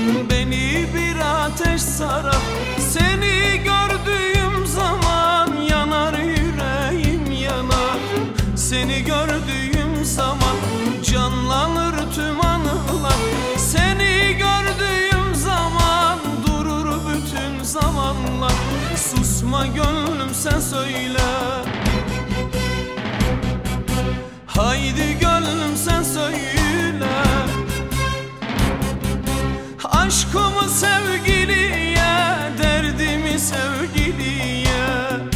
Beni bir ateş sarar, seni gördüğüm zaman yanar yüreğim yanar. Seni gördüğüm zaman canlanır tüm anılar. Seni gördüğüm zaman durur bütün zamanlar. Susma gönlüm sen söyle, haydi gönlüm sen söyle. Aşkımı sevgiliye, derdimi sevgiliye.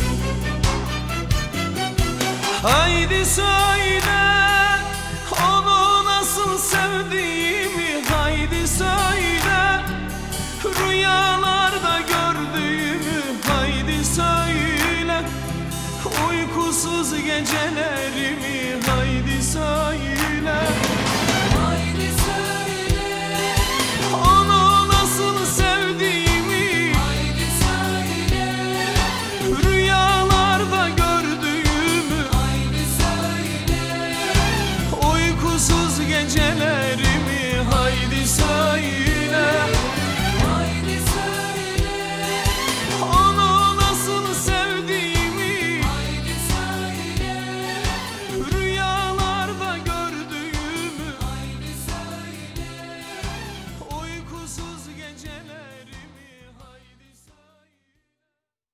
Haydi söyle onu nasıl sevdiğimi, haydi söyle rüyalarda gördüğümü, haydi söyle uykusuz gecelerimi, haydi söyle. Haydi söyle Onu nasıl sevdiğimi, haydi söyle rüyalarda gördüğümü, haydi söyle uykusuz gecelerimi, haydi söyle. haydi söyle Onu nasıl sevdiğimi, haydi söyle rüyalarda gördüğümü, haydi söyle uykusuz